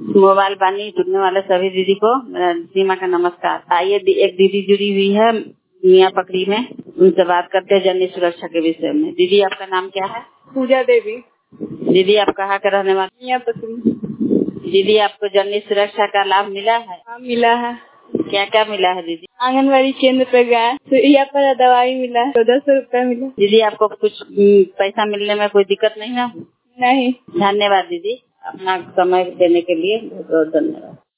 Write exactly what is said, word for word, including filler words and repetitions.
Mobile बानी जुड़ने वाले सभी दीदी को सीमा का नमस्कार। आइए एक दीदी जुड़ी हुई है मियाँ पकड़ी में, उनसे बात करते हैं जननी सुरक्षा के विषय में। दीदी आपका नाम क्या है? पूजा देवी। दीदी आप कहाँ के रहने वाले? मियाँ पकड़ी। दीदी आपको जननी सुरक्षा का लाभ मिला है? हाँ मिला है। क्या क्या मिला है दीदी? आंगनबाड़ी केंद्र पे गए तो यहाँ पर दवाई मिला, चौदह सौ रूपया मिला। दीदी आपको कुछ पैसा मिलने में कोई दिक्कत नहीं ना? नहीं। धन्यवाद दीदी, अपना समय देने के लिए बहुत बहुत धन्यवाद।